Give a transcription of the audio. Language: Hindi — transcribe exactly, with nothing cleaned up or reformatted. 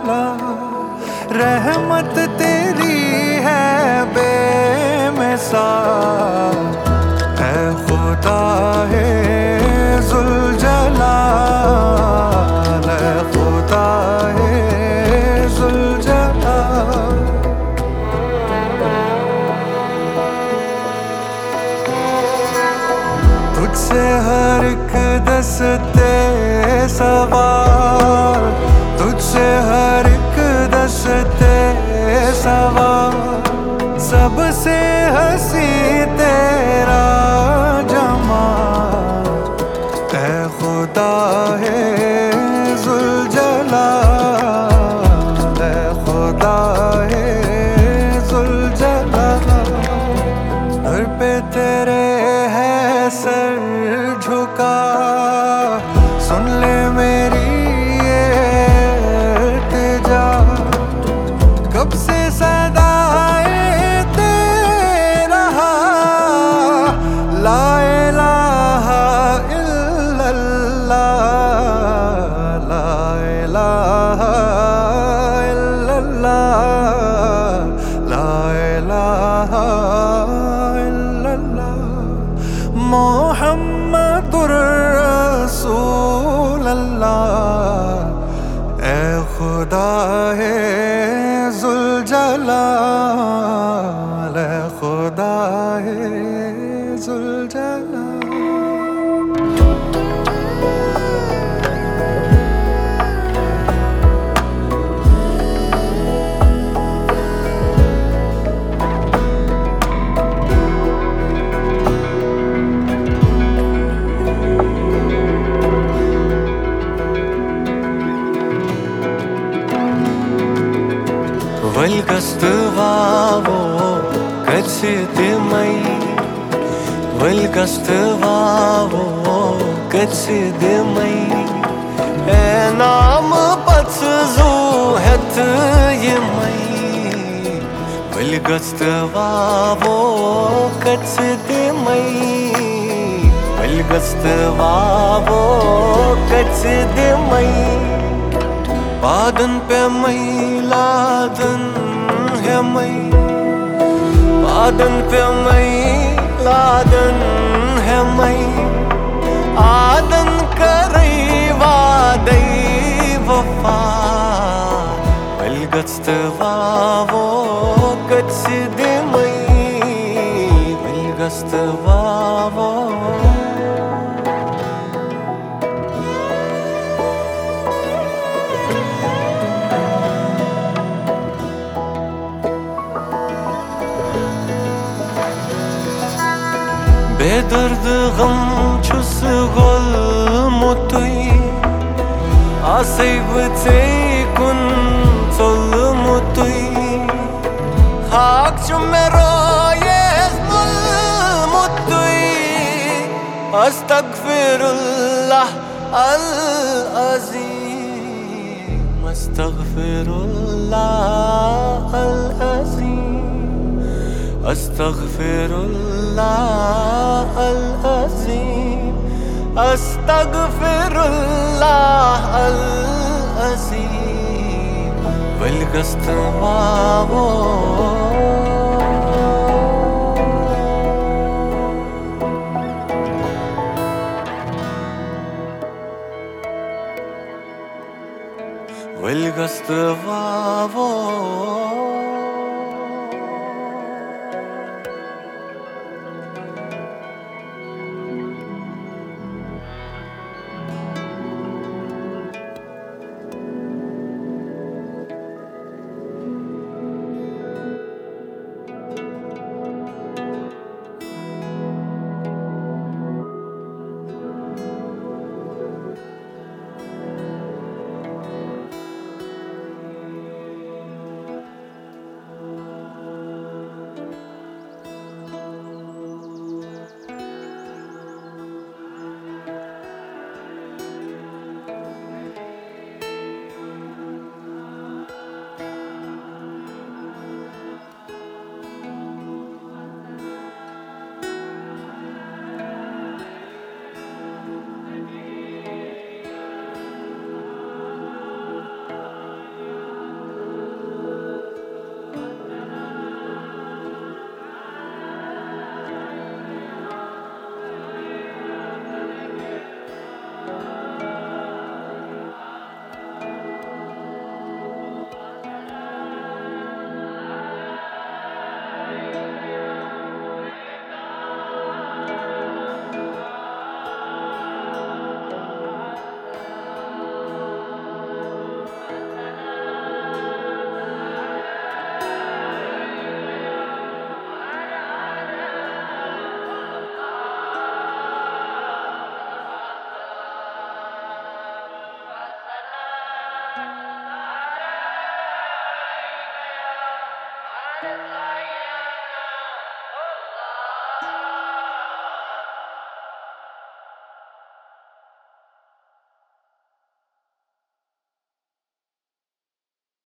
जुलझला। रहमत तेरी है बेमिसाल, ऐ खुदा है जुलझलाल, ऐ खुदा है जुलझलाल। तुझसे हर एक दस्ते सवाल, तुझसे हर एक दस्ते सवाल, सबसे हंसी तेरा जमाल, ऐ खुदा है जुलझलाल, ऐ खुदा है जुलझलाल। दर पे तेरे है सर झुका, सुन ले मेरी ये इल्तिजा। कब से सदाए तेरा ला इलाहा इल्लल्लाह, ला इलाहा इल्लल्लाह, ला इलाहा मोहम्मदुर रसूल अल्लाह, ऐ खुदा है जुलझलाल, ऐ खुदा है जुलझलाल। Valgastvavo katsidimai, valgastvavo katsidimai, e naam pats zu het yimai. Valgastvavo katsidimai, valgastvavo katsidimai. बादन पे मई लादन है मई, बादन पे मई लादन है मई। आदन करई वादई वफा, वल्गस्तवावो कत्सिदिमई, वल्गस्तवावो। बेदर्द गम छुस गोल मुतुई, आसैब ते कुन चोल मुतुई। खाक चुमेरो ये मुल मुतुई, अस्तगफिरुल्लाह अल अज़ीम, अस्तगफिरुल्लाह अल अज़ीम, अस्तगफिरुल्लाह अल अज़ीम, अस्तगफिरुल्लाह अल अज़ीम। वल्गस्तवावो वल्गस्तवावो।